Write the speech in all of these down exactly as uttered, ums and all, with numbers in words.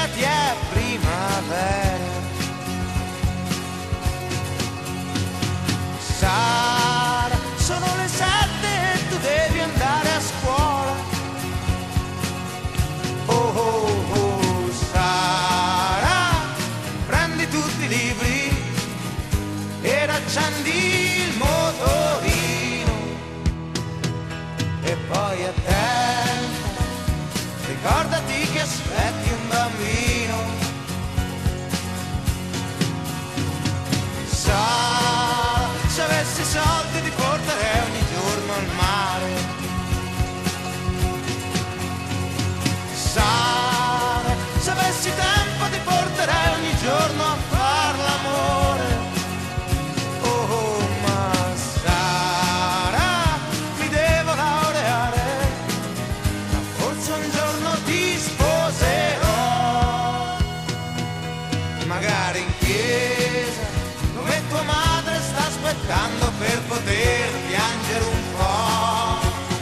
svegliati è primavera. Sara, sono le sette e tu devi andare a scuola. Oh oh oh, Sara, prendi tutti i libri ed accendi il motorino. E poi attenta, ricordati che aspetti un bambino. Sa, se avessi soldi ti porterei ogni giorno al mare. Sa, se avessi tempo ti porterei ogni giorno a far l'amore. Oh, oh, ma Sara, mi devo laureare, ma forse un giorno ti sposerò. Magari in chiesa, dove tua madre sta aspettando per poter piangere un po'.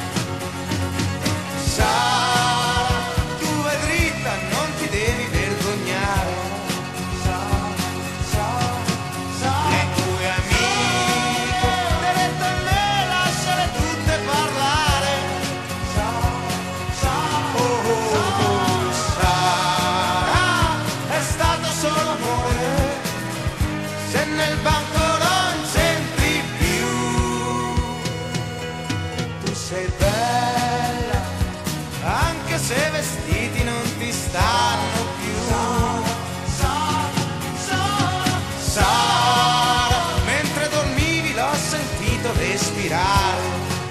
Sara, tu vai dritta, non ti devi vergognare. Sara, Sara, Sara, le tue amiche, diretta a me, lasciale tutte parlare. Sara, Sara, oh, oh, oh, Sara, è stato solo amore, se nel banco non c'entri più. Tu sei bella, anche se vestiti non ti stanno più. Sara, mentre dormivi l'ho sentito respirare.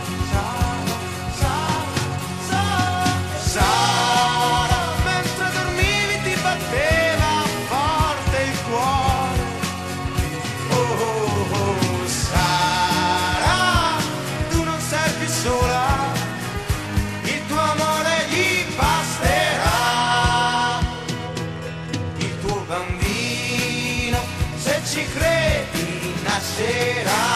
Sara, mentre dormivi ti batteva forte il cuore. Oh, oh, oh, Sara, tu non sei più sola, il tuo amore gli basterà. Il tuo bambino, se ci credi, nascerà.